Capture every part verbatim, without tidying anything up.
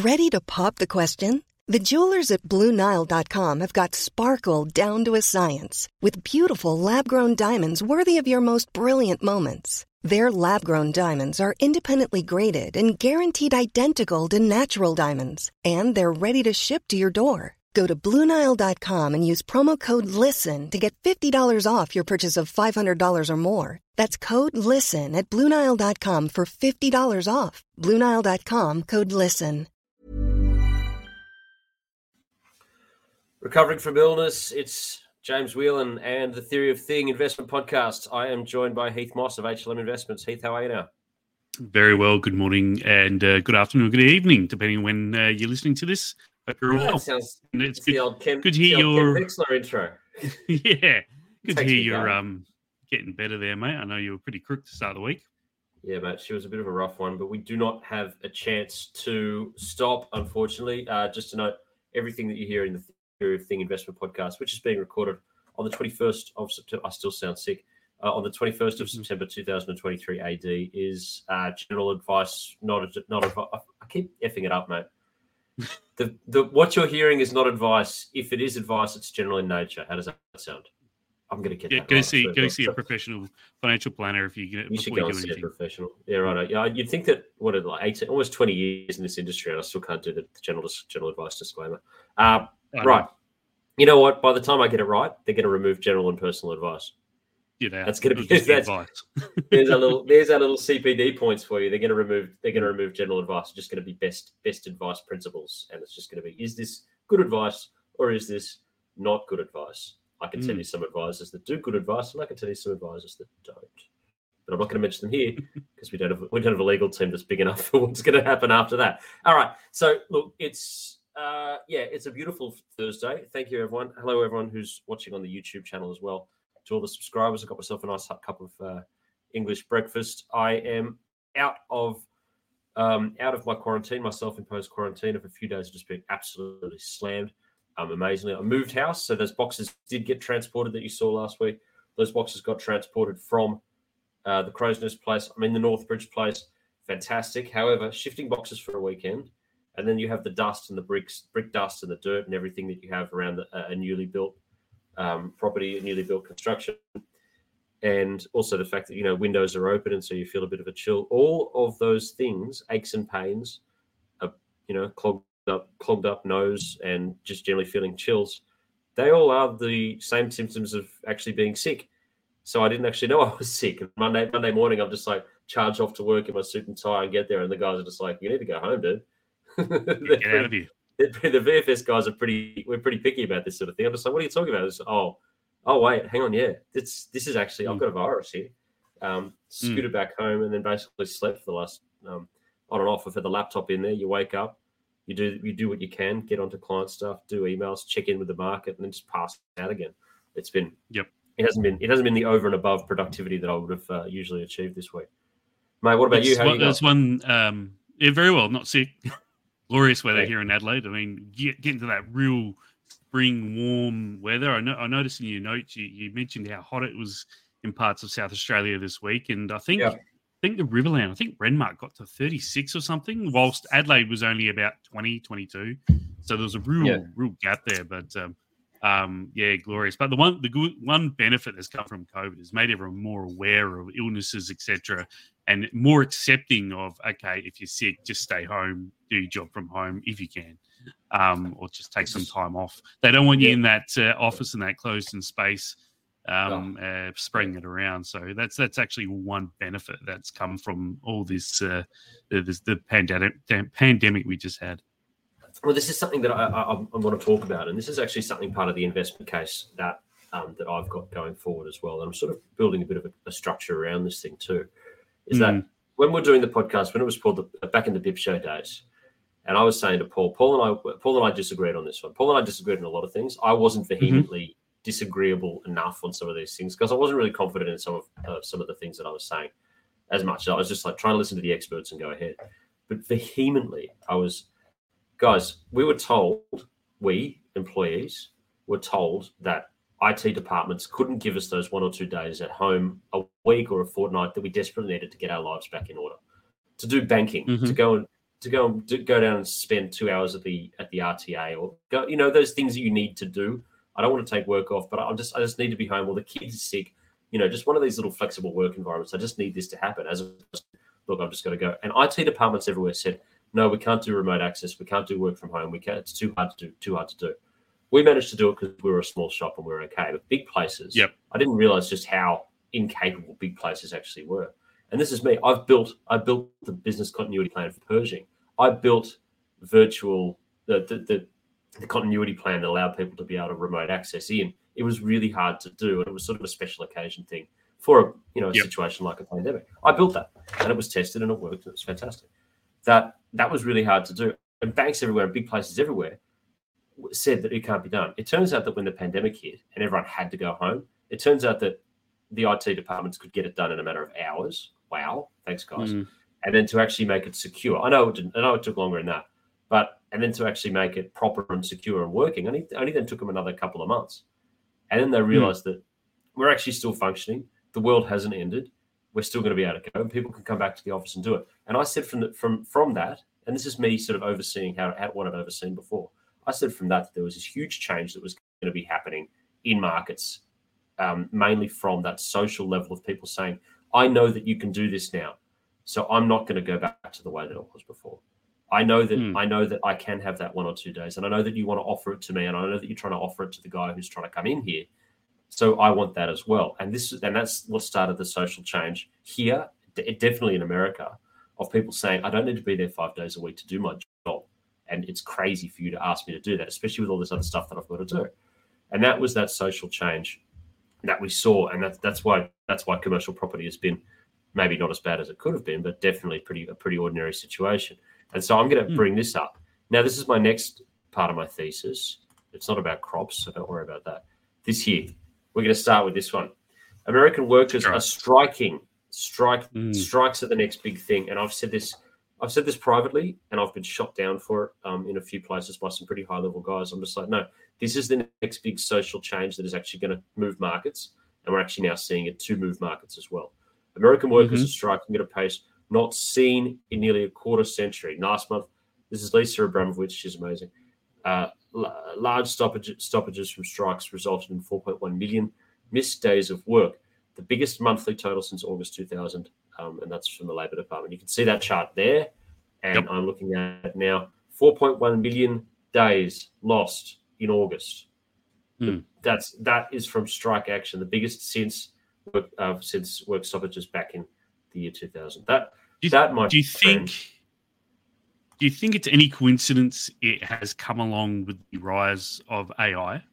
Ready to pop the question? The jewelers at Blue Nile dot com have got sparkle down to a science with beautiful lab-grown diamonds worthy of your most brilliant moments. Their lab-grown diamonds are independently graded and guaranteed identical to natural diamonds, and they're ready to ship to your door. Go to Blue Nile dot com and use promo code LISTEN to get fifty dollars off your purchase of five hundred dollars or more. That's code LISTEN at Blue Nile dot com for fifty dollars off. Blue Nile dot com, code LISTEN. Recovering from illness, it's James Whelan and the Theory of Thing Investment Podcast. I am joined by Heath Moss of H L M Investments. Heath, how are you now? Very well. Good morning and uh, good afternoon, good evening, depending on when uh, you're listening to this. Hope you're well. well. Sounds, it's it's good, the old Ken, good to hear the old your Ken Wexler intro. yeah, good to Takes hear me you're going. um, getting better there, mate. I know you were pretty crook to start the week. Yeah, mate, she was a bit of a rough one, but we do not have a chance to stop, unfortunately. Uh, just to note, everything that you hear in the Theory of Thing Investment Podcast, which is being recorded on the twenty-first of September, I still sound sick, uh, on the twenty-first of Mm-hmm. September two thousand twenty-three A D, is uh, general advice, not not advice. I keep effing it up, mate. the the What you're hearing is not advice. If it is advice, it's general in nature. How does that sound? I'm going to get Yeah, that go right. see So- go see so- a professional financial planner if you get You should before go you and do see a anything. professional. Yeah, right. Yeah, you'd think that what are like eighteen, almost twenty years in this industry, and I still can't do the general general advice disclaimer. Uh, I right. know. You know what? By the time I get it right, they're going to remove general and personal advice. Yeah, that, That's going to it'll be just be that's, advice. there's a little there's our little C P D points for you. They're going to remove they're Mm. going to remove general advice. It's just going to be best best advice principles, and it's just going to be: is this good advice or is this not good advice? I can tell Mm. you some advisors that do good advice, and I can tell you some advisors that don't. But I'm not going to mention them here because we don't have we don't have a legal team that's big enough for what's going to happen after that. All right. So look, it's uh, yeah, it's a beautiful Thursday. Thank you, everyone. Hello, everyone who's watching on the YouTube channel as well. To all the subscribers, I got myself a nice cup of uh, English breakfast. I am out of um, out of my quarantine, my self-imposed quarantine of a few days, just being absolutely slammed. Um, amazingly, I moved house, so those boxes did get transported that you saw last week. Those boxes got transported from uh, the Crow's Nest place. I'm in the Northbridge place. Fantastic. However, shifting boxes for a weekend, and then you have the dust and the bricks, brick dust and the dirt and everything that you have around the, a newly built um, property, a newly built construction, and also the fact that you know windows are open and so you feel a bit of a chill. All of those things, aches and pains, a you know clogged up, clogged up nose, and just generally feeling chills. They all are the same symptoms of actually being sick. So I didn't actually know I was sick. And Monday Monday morning, I'm just like charged off to work in my suit and tie and get there, and the guys are just like, "You need to go home, dude." Get out of here. The V F S guys are pretty. We're pretty picky about this sort of thing. I'm just like, "What are you talking about?" It's, oh, oh wait, hang on, yeah, this this is actually I've got a virus here. Um, scooted back home and then basically slept for the last um, on and off. I've had the laptop in there. You wake up, you do you do what you can, get onto client stuff, do emails, check in with the market, and then just pass out again. It's been Yep. It hasn't been it hasn't been the over and above productivity that I would have uh, usually achieved this week. Mate, what about It's you? How one, you going? There's one, um, yeah, very well, not sick. Glorious weather Yeah. here in Adelaide. I mean, get, get into that real spring warm weather. I know. I noticed in your notes you, you mentioned how hot it was in parts of South Australia this week, and I think Yeah. I think the Riverland, I think Renmark got to thirty-six or something, whilst Adelaide was only about twenty, twenty-two. So there was a real Yeah. real gap there. But um, um, yeah, glorious. But the one the good one benefit that's come from COVID has made everyone more aware of illnesses, et cetera, and more accepting of, okay, if you're sick, just stay home, do your job from home if you can, um, or just take some time off. They don't want you Yeah. in that uh, office in that closed-in space, um, uh, spreading it around. So that's that's actually one benefit that's come from all this, uh, this the pandemic pandemic we just had. Well, this is something that I, I, I want to talk about, and this is actually something part of the investment case that um, that I've got going forward as well. And I'm sort of building a bit of a, a structure around this thing too. Is Mm. that when we're doing the podcast, when it was called the, back in the B I P show days, and I was saying to Paul, Paul and I, Paul and I disagreed on this one. Paul and I disagreed on a lot of things. I wasn't vehemently disagreeable enough on some of these things because I wasn't really confident in some of uh, some of the things that I was saying as much. I was just like trying to listen to the experts and go ahead. But vehemently, I was. Guys, we were told, we employees were told that I T departments couldn't give us those one or two days at home a week or a fortnight that we desperately needed to get our lives back in order, to do banking, Mhm. to go and to go and to go down and spend two hours at the at the R T A or go, you know, those things that you need to do. I don't want to take work off, but I just I just need to be home. Or the kids are sick. You know, just one of these little flexible work environments. I just need this to happen. As a, look, I've just got to go. And I T departments everywhere said, no, we can't do remote access. We can't do work from home. We can't. It's too hard to do. Too hard to do. We managed to do it because we were a small shop and we were okay. But big places, yep. I didn't realize just how incapable big places actually were. And this is me. I've built. I built the business continuity plan for Pershing. I built virtual the the, the the continuity plan that allowed people to be able to remote access in. It was really hard to do, and it was sort of a special occasion thing for a you know a yep. situation like a pandemic. I built that, and it was tested, and it worked. And it was fantastic. That that was really hard to do, and banks everywhere, and big places everywhere said that it can't be done. It turns out that when the pandemic hit and everyone had to go home, it turns out that the I T departments could get it done in a matter of hours. Wow, thanks guys. Mm. And then to actually make it secure, I know it didn't, I know it took longer than that, but and then to actually make it proper and secure and working, only only then took them another couple of months. And then they realized mm. that we're actually still functioning. The world hasn't ended. We're still going to be able to go, and people can come back to the office and do it. And I said from the, from from that, and this is me sort of overseeing how, how what I'd overseen before. I said from that, that there was this huge change that was going to be happening in markets, um, mainly from that social level of people saying, I know that you can do this now, so I'm not going to go back to the way that it was before. I know that mm. I know that I can have that one or two days, and I know that you want to offer it to me, and I know that you're trying to offer it to the guy who's trying to come in here. So I want that as well. And this and that's what started the social change here, definitely in America, of people saying, I don't need to be there five days a week to do my job. And it's crazy for you to ask me to do that, especially with all this other stuff that I've got to do. And that was that social change that we saw. And that's that's why that's why commercial property has been maybe not as bad as it could have been, but definitely pretty a pretty ordinary situation. And so I'm going to mm. bring this up. Now, this is my next part of my thesis. It's not about crops, so don't worry about that. This here, we're going to start with this one. American workers sure. are striking. Strike mm. Strikes are the next big thing. And I've said this I've said this privately, and I've been shot down for it um, in a few places by some pretty high-level guys. I'm just like, no, this is the next big social change that is actually going to move markets, and we're actually now seeing it to move markets as well. American workers mm-hmm. are striking at a pace not seen in nearly a quarter century. Last month, this is Lisa Abramovich. She's amazing. Uh, l- large stoppage- stoppages from strikes resulted in four point one million missed days of work, the biggest monthly total since August two thousand, um, and that's from the Labor Department. You can see that chart there, and yep. I'm looking at it now. four point one million days lost in August. Mm. That's that is from strike action, the biggest since work, uh, since work stoppages back in the year two thousand. That do you, that might do you think? Do you think it's any coincidence it has come along with the rise of A I?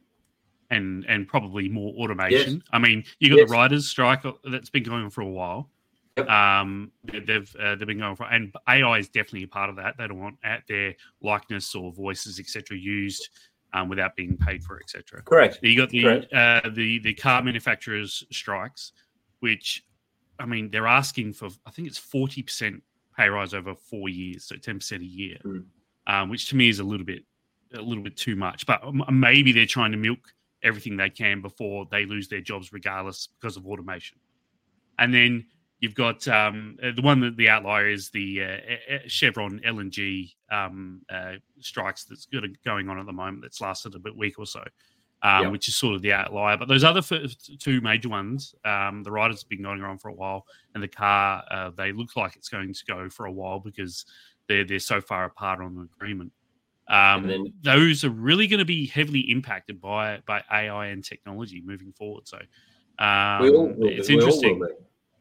And and probably more automation. Yes. I mean, you got yes. the writers' strike that's been going on for a while. Yep. Um, they've uh, they've been going for, and A I is definitely a part of that. They don't want at their likeness or voices, et cetera, used um, without being paid for, et cetera. Correct. You got the Correct. Uh, the the car manufacturers' strikes, which I mean they're asking for. I think it's forty percent pay rise over four years, so ten percent a year, mm. um, which to me is a little bit a little bit too much. But maybe they're trying to milk everything they can before they lose their jobs regardless because of automation. And then you've got um, the one that the outlier is the uh, Chevron L N G um, uh, strikes that's going on at the moment that's lasted a bit week or so, um, yep. which is sort of the outlier. But those other first two major ones, um, the riders have been going on for a while, and the car, uh, they look like it's going to go for a while because they're, they're so far apart on the agreement. Um, then, those are really going to be heavily impacted by by A I and technology moving forward. So um, we all will, it's we interesting. All will,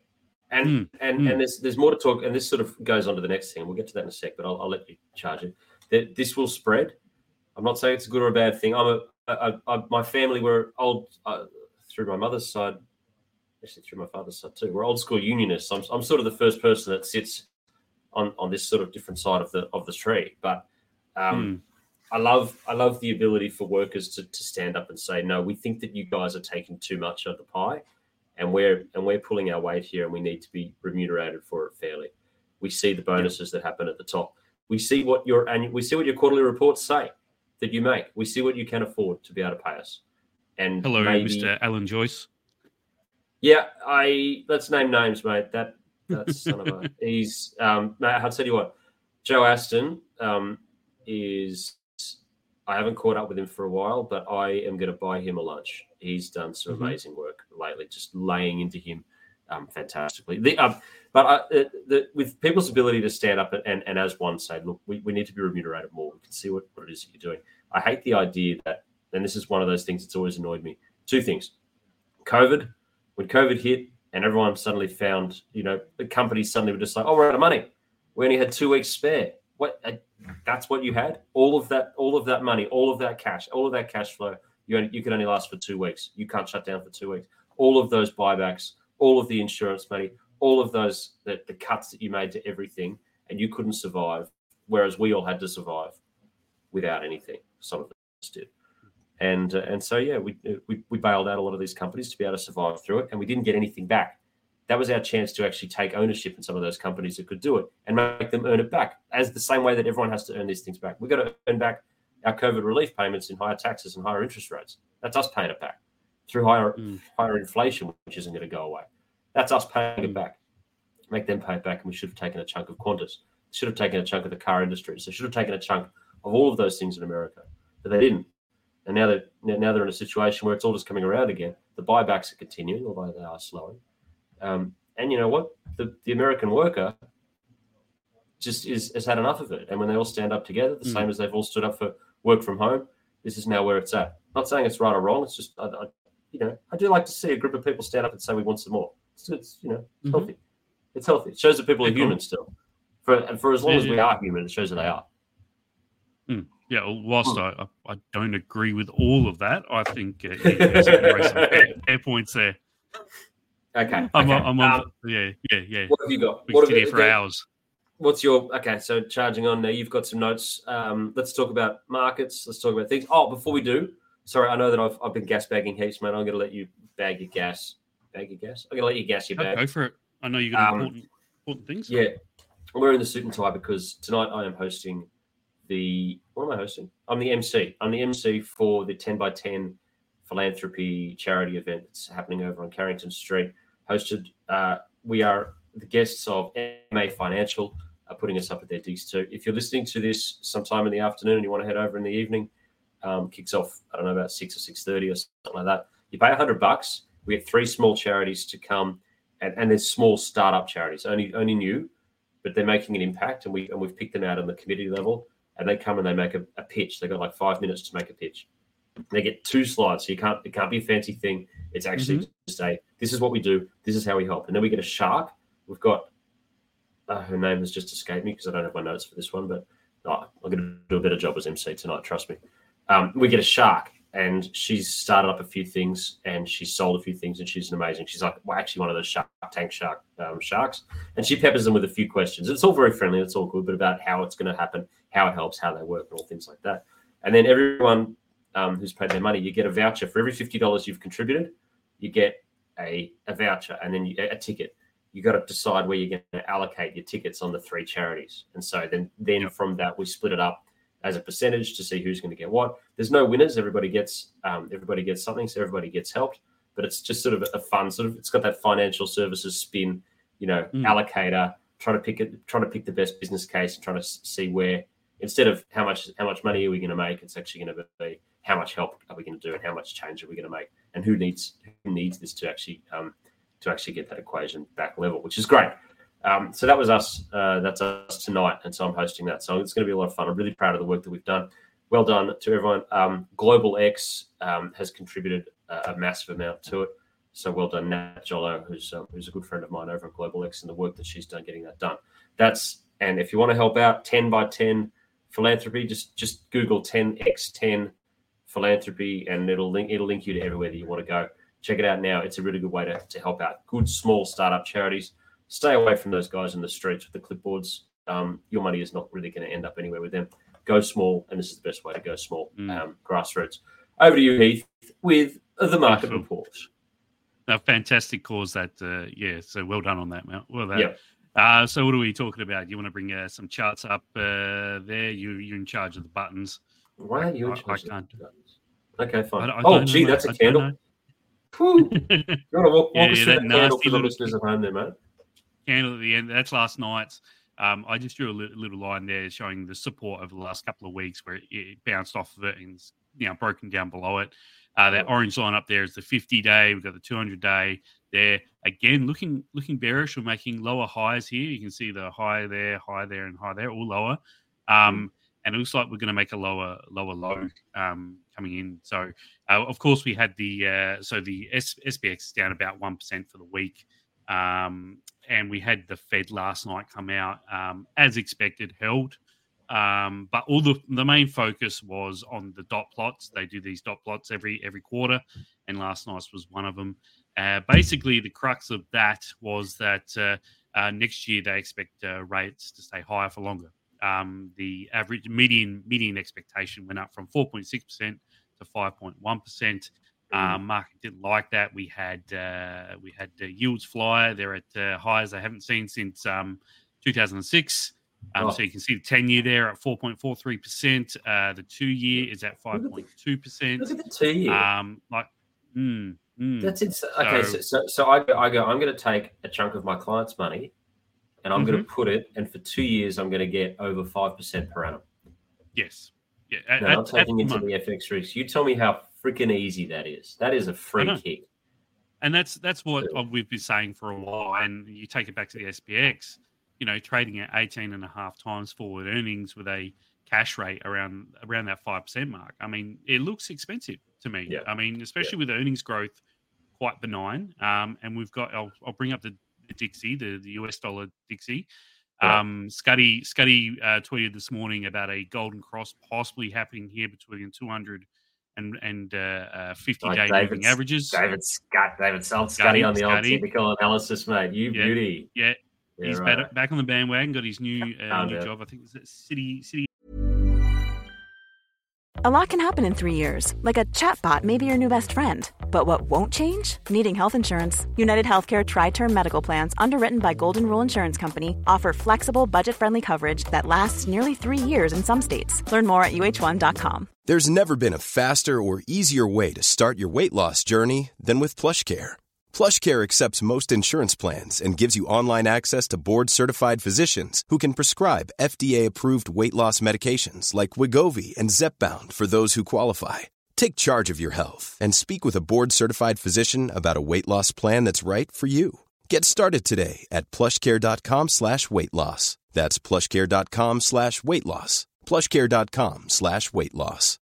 and mm, and mm. and there's there's more to talk. And this sort of goes on to the next thing. We'll get to that in a sec, but I'll, I'll let you charge it. That this will spread. I'm not saying it's a good or a bad thing. I'm a, a, a my family were old uh, through my mother's side, actually through my father's side too. We're old school unionists. I'm I'm sort of the first person that sits on on this sort of different side of the of the tree, but. Um, mm. I love I love the ability for workers to, to stand up and say, no, we think that you guys are taking too much of the pie, and we're and we're pulling our weight here, and we need to be remunerated for it fairly. We see the bonuses yeah. that happen at the top. We see what your annual, we see what your quarterly reports say that you make. We see what you can afford to be able to pay us. And hello, maybe, Mister Alan Joyce. Yeah, I let's name names, mate. That that's son of a he's um mate, I'll tell you what. Joe Aston um, is. I haven't caught up with him for a while, but I am going to buy him a lunch. He's done some mm-hmm. amazing work lately, just laying into him um, fantastically. The, um, but I, the, the, with people's ability to stand up and, and, and as one say, look, we, we need to be remunerated more. We can see what, what it is that you're doing. I hate the idea that, and this is one of those things that's always annoyed me. Two things. COVID, when COVID hit and everyone suddenly found, you know, the companies suddenly were just like, oh, we're out of money. We only had two weeks spare. What? Uh, that's what you had? All of that, all of that money, all of that cash, all of that cash flow. You only, you can only last for two weeks. You can't shut down for two weeks. All of those buybacks, all of the insurance money, all of those the, the cuts that you made to everything, and you couldn't survive. Whereas we all had to survive without anything. Some of us did, and uh, and so yeah, we, we we bailed out a lot of these companies to be able to survive through it, and we didn't get anything back. That was our chance to actually take ownership in some of those companies that could do it and make them earn it back, as the same way that everyone has to earn these things back. We've got to earn back our COVID relief payments in higher taxes and higher interest rates. That's us paying it back through higher mm. higher inflation, which isn't going to go away. That's us paying it back. Make them pay it back, and we should have taken a chunk of Qantas. Should have taken a chunk of the car industry. So should have taken a chunk of all of those things in America, but they didn't. And now they're, now they're in a situation where it's all just coming around again. The buybacks are continuing, although they are slowing. Um, and you know what? The, the American worker just is has had enough of it. And when they all stand up together, the mm. same as they've all stood up for work from home, this is now where it's at. Not saying it's right or wrong. It's just, I, I, you know, I do like to see a group of people stand up and say we want some more. It's, it's you know, it's mm-hmm. healthy. It's healthy. It shows that people are human cool. still. For and for as long yeah, as we yeah. are human, it shows that they are. Mm. Yeah, well, whilst mm. I, I don't agree with all of that, I think uh, yeah, there's some fair, fair points there. Okay. I'm, okay. I'm on. Um, the, yeah, yeah, yeah. What have you got? We what can sit here for okay. hours. What's your okay? So charging on there, you've got some notes. Um, let's talk about markets. Let's talk about things. Oh, before we do, sorry, I know that I've I've been gas bagging heaps, man. I'm going to let you bag your gas. Bag your gas. I'm going to let you gas your bag. Go for it. I know you've got um, important important things. Yeah, we're in the suit and tie because tonight I am hosting the. What am I hosting? I'm the M C. I'm the M C for the ten by ten philanthropy charity event that's happening over on Carrington Street. Hosted, uh, we are the guests of M A Financial, uh, putting us up at their digs too. If you're listening to this sometime in the afternoon and you want to head over in the evening, um, kicks off, I don't know, about six or six thirty or something like that. You pay a hundred bucks. We have three small charities to come, and, and there's small startup charities, only only new, but they're making an impact, and we and we've picked them out on the committee level, and they come and they make a, a pitch. They got like five minutes to make a pitch. They get two slides, so you can't it can't be a fancy thing. It's actually mm-hmm. just say, this is what we do, this is how we help. And then we get a shark. We've got uh, her name has just escaped me because I don't have my notes for this one, but oh, I'm going to do a better job as M C tonight, trust me. Um, we get a shark, and she's started up a few things, and she's sold a few things, and she's an amazing. She's like well, actually one of those Shark Tank shark um, sharks, and she peppers them with a few questions. It's all very friendly, it's all good, but about how it's going to happen, how it helps, how they work, and all things like that. And then everyone um, who's paid their money, you get a voucher for every fifty dollars you've contributed. You get a, a voucher and then you, a ticket. You got to decide where you're going to allocate your tickets on the three charities. And so then, then yep. from that, we split it up as a percentage to see who's going to get what. There's no winners. Everybody gets um, everybody gets something, so everybody gets helped. But it's just sort of a fun sort of. It's got that financial services spin, you know, mm. allocator. Trying to pick it, trying to pick the best business case, and trying to see where instead of how much how much money are we going to make, it's actually going to be how much help are we going to do and how much change are we going to make, and who needs who needs this to actually um, to actually get that equation back level, which is great. Um, so that was us. Uh, that's us tonight, and so I'm hosting that. So it's going to be a lot of fun. I'm really proud of the work that we've done. Well done to everyone. Um, Global X um, has contributed a, a massive amount to it. So well done, Nat Jollo, who's um, who's a good friend of mine over at Global X, and the work that she's done getting that done. That's and if you want to help out, ten by ten philanthropy, just just Google ten by ten philanthropy, and it'll link it'll link you to everywhere that you want to go. Check it out now. It's a really good way to, to help out good small startup charities. Stay away from those guys in the streets with the clipboards. Um, your money is not really going to end up anywhere with them. Go small, and this is the best way to go small. Mm. Um, grassroots. Over to you, Heath, with the market Excellent. report. A fantastic cause that, uh, yeah, so well done on that, Mel. Well done. Yeah. Uh, so what are we talking about? You want to bring uh, some charts up uh, there? You, you're in charge of the buttons. Why are you in I, charge I, I of the buttons? Okay, fine. I, I oh, gee, know, that's a I candle. You want to walk, walk yeah, us yeah, through that that candle for the little listeners at home there, mate? Candle at the end. That's last night's. Um, I just drew a li- little line there showing the support over the last couple of weeks where it, it bounced off of it and is, you know, broken down below it. Uh, that orange line up there is the fifty-day. We've got the two hundred-day there. Again, looking looking bearish. We're making lower highs here. You can see the high there, high there, and high there, all lower. Um, and it looks like we're going to make a lower lower low um, coming in. So, uh, of course, we had the uh, so the S- SPX is down about one percent for the week. Um, and we had the Fed last night come out, um, as expected, held. Um, but all the the main focus was on the dot plots. They do these dot plots every every quarter, and last night's was one of them. Uh, basically, the crux of that was that uh, uh, next year they expect uh, rates to stay higher for longer. Um, the average median median expectation went up from four point six percent to five point one percent. Um, market didn't like that. We had uh, we had uh, yields fly. They're at uh, highs they haven't seen since um, two thousand six. Um, oh. So you can see the ten-year there at four point four three percent. Uh, the two-year is at five point two percent. Look at the two-year. Um, like, mm, mm. That's insane. Okay, so, so, so I, go, I go, I'm going to take a chunk of my client's money and I'm mm-hmm. going to put it, and for two years, I'm going to get over five percent per annum. Yes. Yeah. At, now, I'm at, taking at into the F X risk. You tell me how freaking easy that is. That is a free kick. And that's that's what we've been saying for a while. And you take it back to the S P X, you know, trading at eighteen and a half times forward earnings with a cash rate around around that five percent mark. I mean, it looks expensive to me. Yeah. I mean, especially yeah. with earnings growth quite benign. Um, and we've got, I'll, I'll bring up the, the Dixie, the, the U S dollar Dixie. Yeah. Um, Scuddy, Scuddy uh, tweeted this morning about a golden cross possibly happening here between two hundred and and uh, uh, fifty-day like moving averages. David Scott, David sold Scuddy on the old technical analysis, mate. You yeah, beauty. Yeah, yeah he's right. back, back on the bandwagon. Got his new uh, new job. I think it's City City. A lot can happen in three years, like a chatbot may be your new best friend. But what won't change? Needing health insurance. United Healthcare Tri-Term Medical Plans, underwritten by Golden Rule Insurance Company, offer flexible, budget-friendly coverage that lasts nearly three years in some states. Learn more at U H one dot com. There's never been a faster or easier way to start your weight loss journey than with PlushCare. PlushCare accepts most insurance plans and gives you online access to board-certified physicians who can prescribe F D A-approved weight loss medications like Wegovy and Zepbound for those who qualify. Take charge of your health and speak with a board-certified physician about a weight loss plan that's right for you. Get started today at plushcare.com slash weight loss. That's plushcare.com slash weight loss. plushcare.com slash weight loss.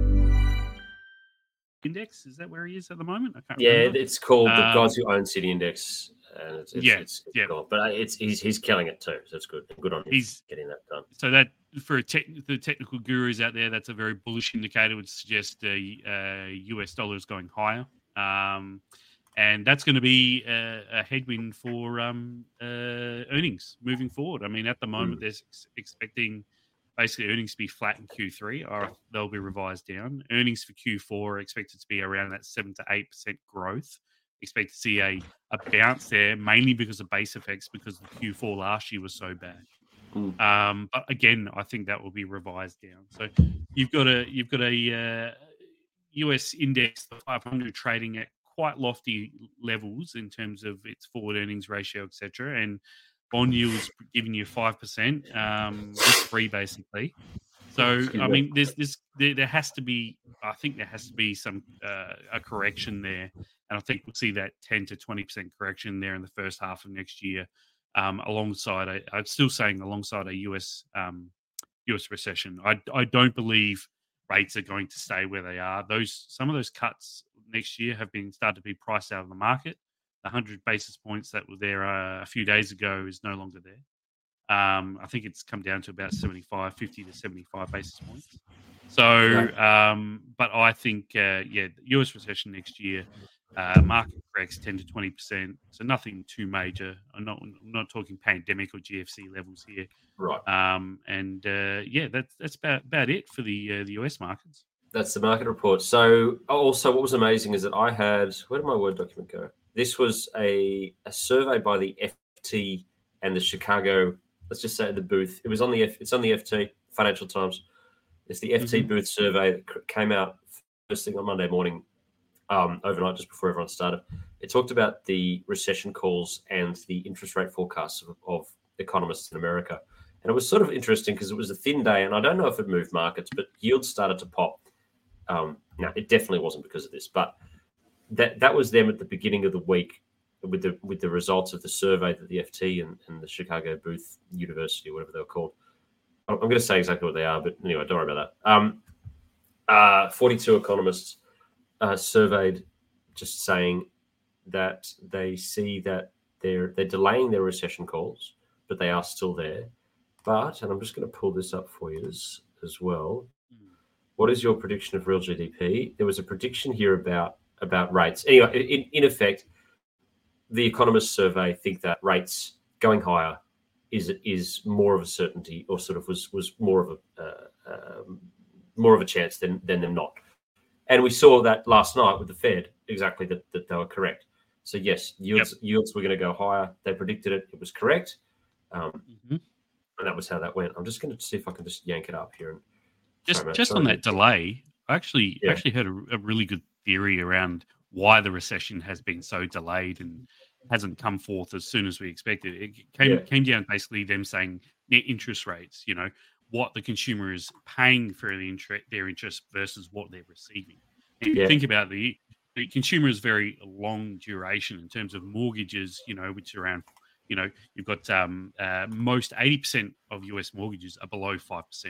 Index, is that where he is at the moment? I can't yeah, remember. It's called the um, guys who own City Index. And it's, it's, yeah, it's, it's yeah. cool. But it's he's he's killing it too. So it's good. Good on him. He's getting that done. So that for te- the technical gurus out there, that's a very bullish indicator. Would suggest the uh, U S dollar is going higher, um, and that's going to be a, a headwind for um, uh, earnings moving forward. I mean, at the moment, mm. they're ex- expecting basically earnings to be flat in Q three, or they'll be revised down. Earnings for Q four are expected to be around that seven to eight percent growth. Expect to see a, a bounce there, mainly because of base effects, because the Q four last year was so bad. Mm. Um, but again, I think that will be revised down. So you've got a you've got a uh, U S index, the five hundred, trading at quite lofty levels in terms of its forward earnings ratio, et cetera, and bond yields giving you five percent, um, risk-free basically. So, I mean, there's this. There, there has to be. I think there has to be some uh, a correction there, and I think we'll see that ten to twenty percent correction there in the first half of next year, um, alongside. A, I'm still saying alongside a U S um, U S recession. I I don't believe rates are going to stay where they are. Those some of those cuts next year have been started to be priced out of the market. The one hundred basis points that were there uh, a few days ago is no longer there. Um, I think it's come down to about seventy-five, fifty to seventy-five basis points. So, um, but I think, uh, yeah, U S recession next year, uh, market corrects ten to twenty percent. So nothing too major. I'm not, I'm not talking pandemic or G F C levels here. Right. Um, and uh, yeah, that's that's about, about it for the uh, the U S markets. That's the market report. So also what was amazing is that I had, where did my Word document go? This was a, a survey by the F T and the Chicago, let's just say the booth. It was on the F, it's on the F T, Financial Times. It's the F T mm-hmm. booth survey that came out first thing on Monday morning, um, overnight, just before everyone started. It talked about the recession calls and the interest rate forecasts of, of economists in America. And it was sort of interesting because it was a thin day, and I don't know if it moved markets, but yields started to pop. Um, no, it definitely wasn't because of this, but that that was them at the beginning of the week with the with the results of the survey that the F T and, and the Chicago Booth University, whatever they were called. I'm going to say exactly what they are, but anyway, don't worry about that. Um, uh, forty-two economists uh, surveyed, just saying that they see that they're they're delaying their recession calls, but they are still there. But, and I'm just going to pull this up for you as, as well. What is your prediction of real G D P? There was a prediction here about about rates. Anyway, in, in effect, the economists survey think that rates going higher is is more of a certainty, or sort of was was more of a uh, um, more of a chance than than them not. And we saw that last night with the Fed, exactly that, that they were correct. So yes, yields yep. yields were going to go higher. They predicted it. It was correct. Um, mm-hmm. And that was how that went. I'm just going to see if I can just yank it up here. And just sorry, just sorry. on that delay, I actually Yeah. actually heard a, a really good theory around why the recession has been so delayed and hasn't come forth as soon as we expected. It came Yeah. came down basically them saying net interest rates. You know what the consumer is paying for the interest, their interest versus what they're receiving. And if Yeah. you think about the the consumer is very long duration in terms of mortgages. You know, which are around. You know, you've got um, uh, most eighty percent of U S mortgages are below five percent.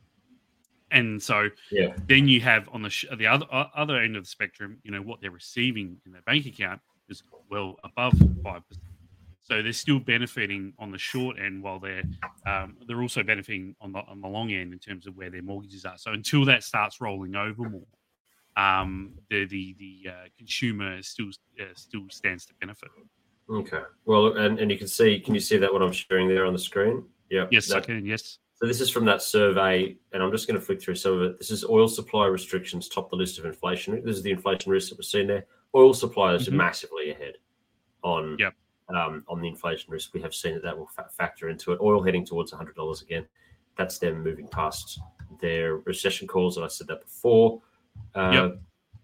And so Yeah. then you have on the sh- the other uh, other end of the spectrum, you know, what they're receiving in their bank account is well above five percent. So they're still benefiting on the short end, while they're um, they're also benefiting on the on the long end in terms of where their mortgages are. So until that starts rolling over more, um, the the the uh, consumer still uh, still stands to benefit. Okay. Well, and, and you can see, can you see that what I'm sharing there on the screen? Yeah. Yes, that, I can. Yes. So this is from that survey, and I'm just going to flick through some of it. This is oil supply restrictions top the list of inflation. This is the inflation risk that we're seeing there. Oil suppliers mm-hmm. are massively ahead on yep. um, on the inflation risk. We have seen that that will fa- factor into it. Oil heading towards one hundred dollars again. That's them moving past their recession calls, and I said that before. Uh, yep.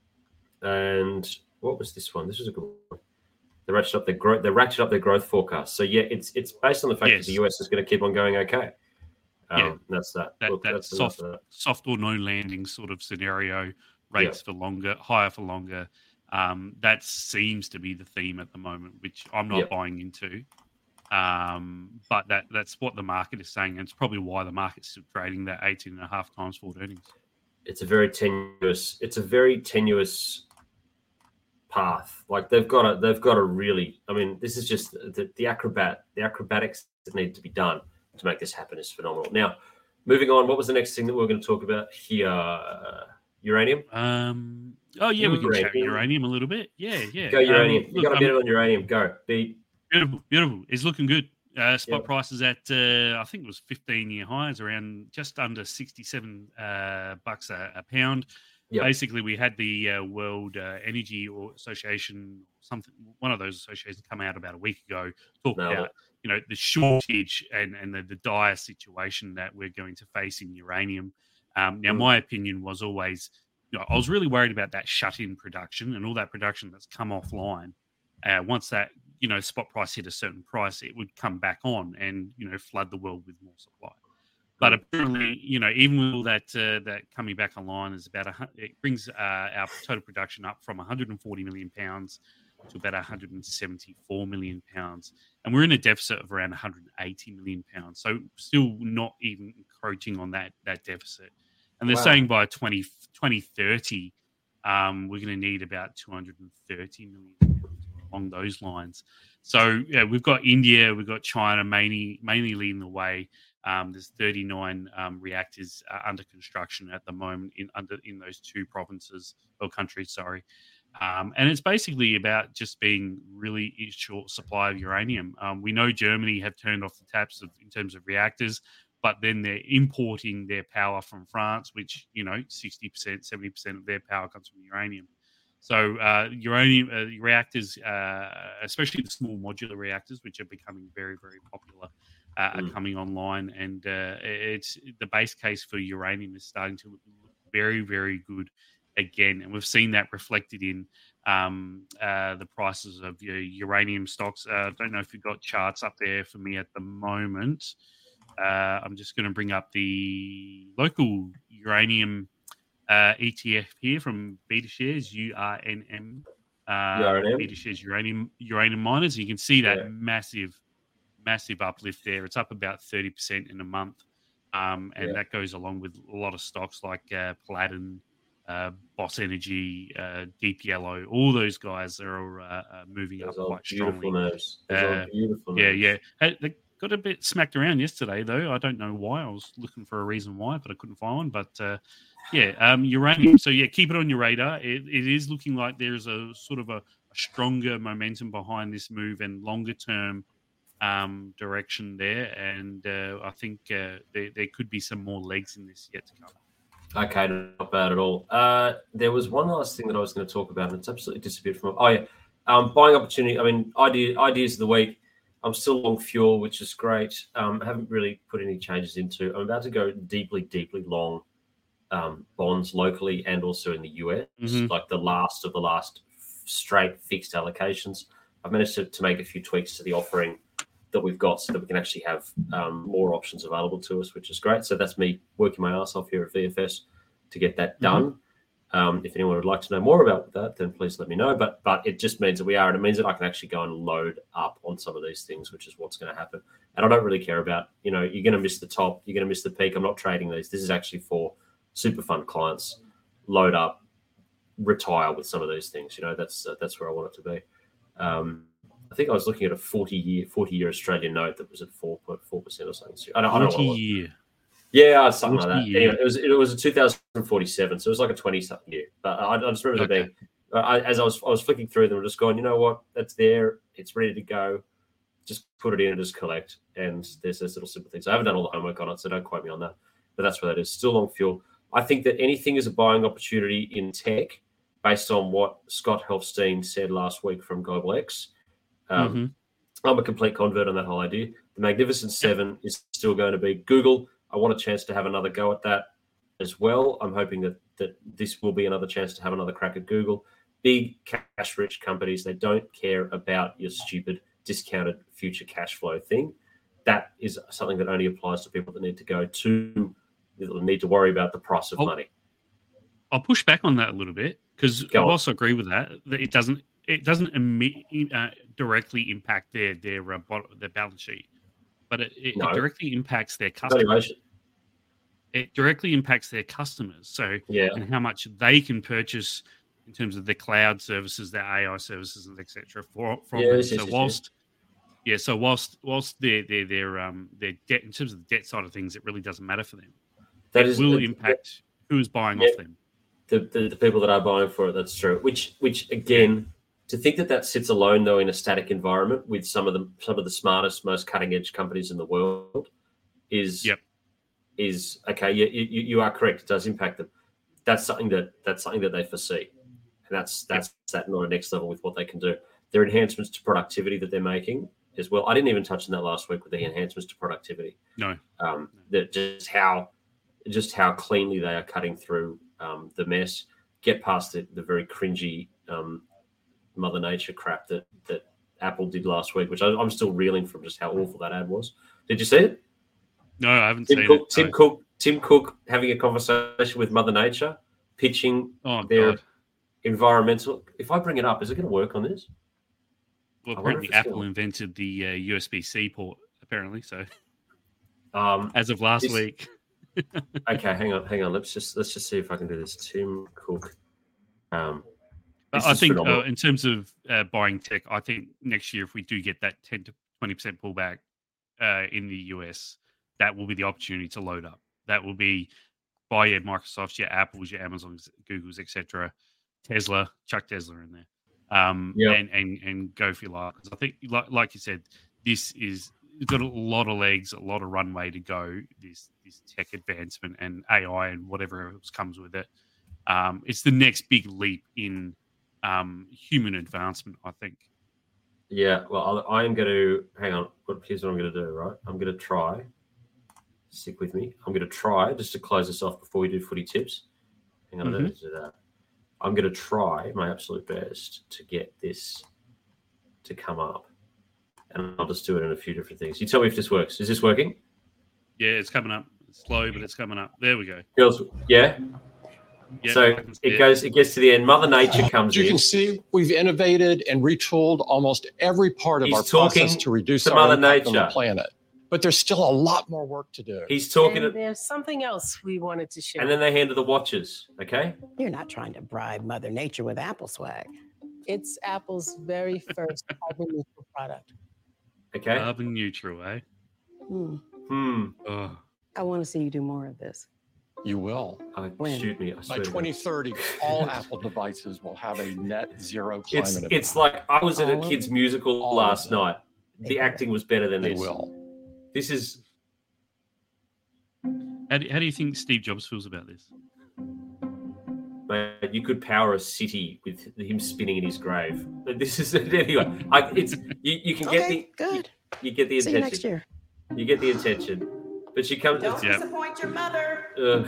And what was this one? This was a good one. They ratcheted up their growth. They ratcheted up their growth forecast. So yeah, it's it's based on the fact yes. that the U S is going to keep on going okay. Um, yeah, that's that. That, Look, that that's soft, that. soft or no landing sort of scenario. Rates yeah. for longer, higher for longer. Um, that seems to be the theme at the moment, which I'm not yeah. buying into. Um, but that that's what the market is saying, and it's probably why the market's still trading that eighteen and a half times forward earnings. It's a very tenuous. It's a very tenuous path. Like they've got to, they've got to really. I mean, this is just the, the acrobat, the acrobatics that need to be done to make this happen is phenomenal. Now, moving on. What was the next thing that we we're going to talk about here? Uh, uranium. Um. Oh yeah, we can uranium. chat uranium a little bit. Yeah, yeah. Go uranium. Um, you look, got a um, minute on uranium. Go. Beat. Beautiful, beautiful. It's looking good. Uh, spot Yeah. prices at uh, I think it was fifteen-year highs, around just under sixty-seven uh, bucks a, a pound. Yep. Basically, we had the uh, World uh, Energy or Association, something, one of those associations, come out about a week ago, talk Nailed about it. you know the shortage and and the, the dire situation that we're going to face in uranium. Um, now, Mm. my opinion was always, you know, I was really worried about that shut-in production and all that production that's come offline. Uh, once that you know spot price hit a certain price, it would come back on and you know flood the world with more supply. But apparently, you know, even with all that uh, that coming back online is about a, it brings uh, our total production up from one hundred forty million pounds to about one hundred seventy-four million pounds, and we're in a deficit of around one hundred eighty million pounds. So still not even encroaching on that that deficit. And they're Wow. saying by twenty, twenty thirty, um, we're going to need about two hundred thirty million pounds along those lines. So yeah, we've got India, we've got China mainly mainly leading the way. Um, there's thirty-nine um, reactors uh, under construction at the moment in under in those two provinces or countries. Sorry, um, and it's basically about just being really in short supply of uranium. Um, we know Germany have turned off the taps of, in terms of reactors, but then they're importing their power from France, which you know sixty percent, seventy percent of their power comes from uranium. So uh, uranium uh, reactors, uh, especially the small modular reactors, which are becoming very, very popular, uh, mm. are coming online. And uh, it's the base case for uranium is starting to look very, very good again, and we've seen that reflected in um, uh, the prices of your uranium stocks. I uh, don't know if you've got charts up there for me at the moment. Uh, I'm just going to bring up the local uranium uh, E T F here from BetaShares, U R N M. Uh, BetaShares uranium uranium miners. You can see that yeah. massive, massive uplift there. It's up about thirty percent in a month, um, and yeah. that goes along with a lot of stocks like uh, Platinum, uh, Boss Energy, uh, D P L O. All those guys are uh, uh, moving Those up quite beautiful strongly. Nerves. Uh, beautiful yeah, nerves. yeah. Hey, they got a bit smacked around yesterday, though. I don't know why. I was looking for a reason why, but I couldn't find one. But uh, yeah, um, uranium. So yeah, keep it on your radar. It, it is looking like there's a sort of a, a stronger momentum behind this move and longer term um, direction there. And uh, I think uh, there, there could be some more legs in this yet to come. Okay, not bad at all. Uh, there was one last thing that I was going to talk about, and it's absolutely disappeared from. Oh yeah, um, buying opportunity. I mean, idea ideas of the week. I'm still long fuel, which is great. Um, I haven't really put any changes into. I'm about to go deeply, deeply long um, bonds locally and also in the U S, mm-hmm. like the last of the last straight fixed allocations. I've managed to, to make a few tweaks to the offering that we've got so that we can actually have um, more options available to us, which is great. So that's me working my ass off here at V F S to get that done. Mm-hmm. Um, if anyone would like to know more about that, then please let me know. But but it just means that we are, and it means that I can actually go and load up on some of these things, which is what's going to happen. And I don't really care about, you know, you're going to miss the top, you're going to miss the peak. I'm not trading these. This is actually for super fund clients. Load up, retire with some of these things. You know, that's uh, that's where I want it to be. Um, I think I was looking at a forty year forty year Australian note that was at four point four percent or something. I don't, I don't know what it was. Year. Yeah, something like that. Year. Anyway, it was it was a two thousand forty-seven, so it was like a twenty-something year. But I, I just remember okay. there being, I, as I was I was flicking through them, just going, you know what, that's there, it's ready to go. Just put it in and just collect. And there's this little simple things. I haven't done all the homework on it, so don't quote me on that. But that's where that is. Still long fuel. I think that anything is a buying opportunity in tech, based on what Scott Helfstein said last week from Global X. Um, mm-hmm. I'm a complete convert on that whole idea. The Magnificent Seven yep. is still going to be Google. I want a chance to have another go at that as well. I'm hoping that that this will be another chance to have another crack at Google. Big cash-rich companies, they don't care about your stupid discounted future cash flow thing. That is something that only applies to people that need to go to, that need to worry about the price of I'll, money. I'll push back on that a little bit because I also agree with that. That it doesn't it doesn't imme- uh, directly impact their their uh, their balance sheet, but it, it, no. it directly impacts their customers. Valuation. It directly impacts their customers. So, yeah. and how much they can purchase in terms of their cloud services, their A I services, and et cetera. For, from yeah, them. Yes, so yes, whilst, yes. yeah, so whilst whilst their their their um their debt in terms of the debt side of things, it really doesn't matter for them. That it is, will impact who is buying yeah, off them. The, the the people that are buying for it. That's true. Which which again, to think that that sits alone though in a static environment with some of the some of the smartest, most cutting edge companies in the world is. Yep. Is okay. You, you you are correct. It does impact them. That's something that that's something that they foresee, and that's that's that on a next level with what they can do. Their enhancements to productivity that they're making as well. I didn't even touch on that last week with the enhancements to productivity. No, um, that just how just how cleanly they are cutting through um, the mess. Get past the, the very cringy um, Mother Nature crap that that Apple did last week, which I, I'm still reeling from just how awful that ad was. Did you see it? No, I haven't Tim seen Cook, it. Tim no. Cook, Tim Cook having a conversation with Mother Nature, pitching oh, their God. environmental. If I bring it up, is it going to work on this? Well, apparently Apple gonna... invented the uh, U S B C port. Apparently, so um, as of last this... week. Okay, hang on, hang on. Let's just let's just see if I can do this. Tim Cook. Um, I think uh, in terms of uh, buying tech, I think next year if we do get that ten to twenty percent pullback uh, in the U S. That will be the opportunity to load up. That will be buy your Microsofts, your Apples, your Amazons, Googles, et cetera. Tesla, chuck Tesla in there, um, yeah. and and and go for your life. Because I think, like, like you said, this is it's got a lot of legs, a lot of runway to go. This this tech advancement and A I and whatever else comes with it. Um, it's the next big leap in um, human advancement, I think. Yeah. Well, I am going to hang on. Here's what I'm going to do. Right, I'm going to try. Stick with me. I'm going to try just to close this off before we do footy tips. Hang on, mm-hmm. I don't need to do that. I'm going to try my absolute best to get this to come up. And I'll just do it in a few different things. You tell me if this works. Is this working? Yeah, it's coming up. It's slow, but it's coming up. There we go. Girls, yeah? Yep, so it goes, it gets to the end. Mother Nature comes you in. You can see we've innovated and retooled almost every part of He's our process to reduce to our Mother impact Nature. on the planet. But there's still a lot more work to do. He's talking. And to, there's something else we wanted to share. and then they hand her the watches. Okay. You're not trying to bribe Mother Nature with Apple swag. It's Apple's very first carbon neutral product. Okay. Carbon neutral, eh? Hmm. Hmm. Oh. I want to see you do more of this. You will. I, When? shoot me. I By swear to God. twenty thirty, all Apple devices will have a net zero climate It's impact. it's like I was at a All of kids them? musical All of last them. night. The acting was better than They this. will. This is How do, how do you think Steve Jobs feels about this? mate, you could power a city with him spinning in his grave. But this is anyway. I, it's you, you can get Okay, the good. You, you get the See you attention. next year. You get the attention. But she comes. Don't Yeah. disappoint your mother. Ugh.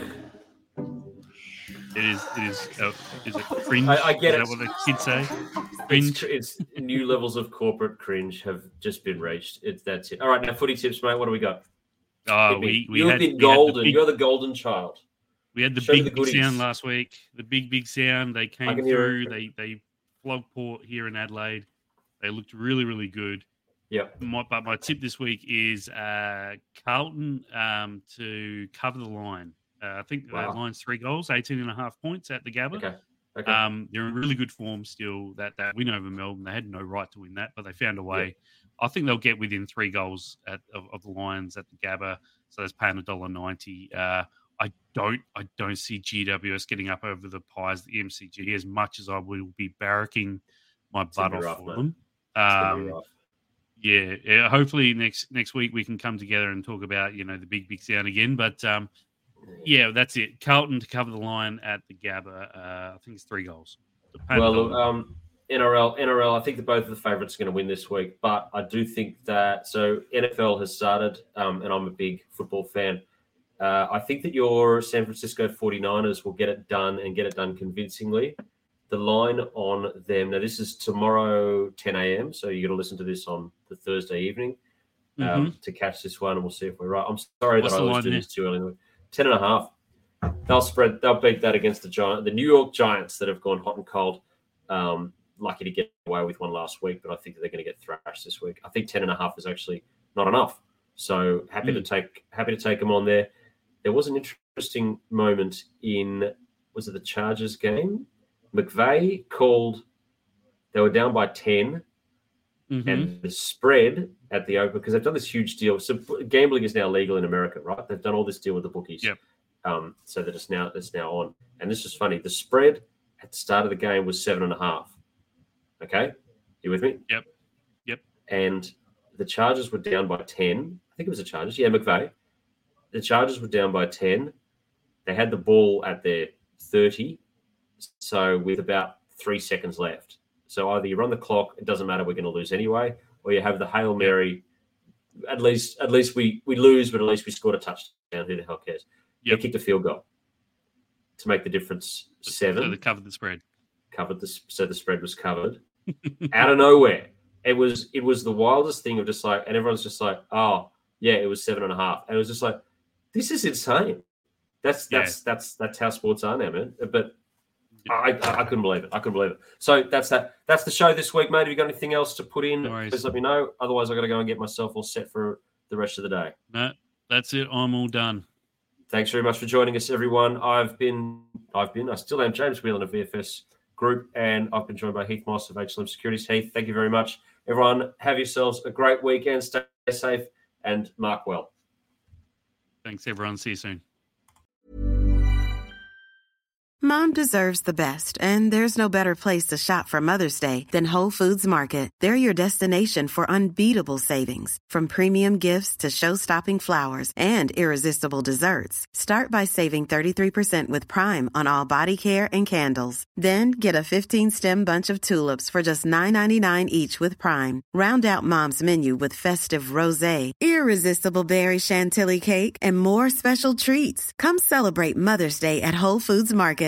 It is. It is. Uh, is it cringe? I, I get is it. that what the kids say? It's, Cringe. tr- it's new levels of corporate cringe have just been reached. It's that's it. All right, now footy tips, mate. What do we got? Oh, Hit me. we we You've had, been we had the golden. big- You're the golden child. We had the Show me big, the big sound goodies. last week. The big, big sound. They came can hear through. it. They they flogged Port here in Adelaide. They looked really, really good. Yep. My, but my tip this week is uh, Carlton um, to cover the line. Uh, I think Wow. the line's three goals, eighteen and a half points at the Gabba. Okay. Okay. Um, they're in really good form still. That that win over Melbourne, they had no right to win that, but they found a way. I think they'll get within three goals at, of, of the Lions at the Gabba. So that's paying a dollar ninety. Uh, I don't I don't see G W S getting up over the Pies, the M C G, as much as I will be barracking my butt gonna off be rough, for mate. them. It's gonna be Um, rough. yeah, yeah, hopefully next next week we can come together and talk about you know the big big sound again. But um, yeah, that's it. Carlton to cover the line at the Gabba. Uh, I think it's three goals. The paying a Well, dollar- look, um, N R L, N R L. I think that both of the favourites are going to win this week, but I do think that so N F L has started, um, and I'm a big football fan. Uh, I think that your San Francisco forty-niners will get it done and get it done convincingly. The line on them now. This is tomorrow ten a.m. So you're going to listen to this on the Thursday evening um, to catch this one, and we'll see if we're right. I'm sorry What's that I the always line do there? this too early. in the week. Ten and a half. They'll spread. They'll beat that against the Giant, the New York Giants that have gone hot and cold. Um, lucky to get away with one last week, but I think that they're going to get thrashed this week. I think ten and a half is actually not enough. So happy to take happy to take them on there. There was an interesting moment in was it the Chargers game? McVay called. They were down by ten, Mhm. and the spread at the open because they've done this huge deal. So gambling is now legal in America, right? They've done all this deal with the bookies. Yep. Um, so that it's now it's now on. And this is funny. The spread at the start of the game was seven and a half. Okay, you with me? Yep. Yep. And the Chargers were down by ten. I think it was the Chargers. Yeah, McVay. The Chargers were down by ten. They had the ball at their thirty. So with about three seconds left. So either you run the clock, it doesn't matter, we're going to lose anyway, or you have the Hail Mary. At least, at least we we lose, but at least we scored a touchdown. Who the hell cares? Yep. They kicked a field goal to make the difference seven. So they covered the spread. Covered this, so the spread was covered. Out of nowhere, it was it was the wildest thing of just like, and everyone's just like, oh yeah, it was seven and a half, and it was just like, this is insane. That's that's Yeah. that's that's how sports are now, man. But I, I I couldn't believe it. I couldn't believe it. So that's that. That's the show this week, mate. Have you got anything else to put in? No worries. Please let me know. Otherwise, I got to go and get myself all set for the rest of the day. No, that's it. I'm all done. Thanks very much for joining us, everyone. I've been, I've been, I still am James Whelan of V F S Group, and I've been joined by Heath Moss of H L M Securities. Heath, thank you very much. Everyone, have yourselves a great weekend. Stay safe and mark well. Thanks, everyone. See you soon. Mom deserves the best, and there's no better place to shop for Mother's Day than Whole Foods Market. They're your destination for unbeatable savings, from premium gifts to show-stopping flowers and irresistible desserts. Start by saving thirty-three percent with Prime on all body care and candles. Then get a fifteen-stem bunch of tulips for just nine ninety-nine each with Prime. Round out Mom's menu with festive rosé, irresistible berry chantilly cake, and more special treats. Come celebrate Mother's Day at Whole Foods Market.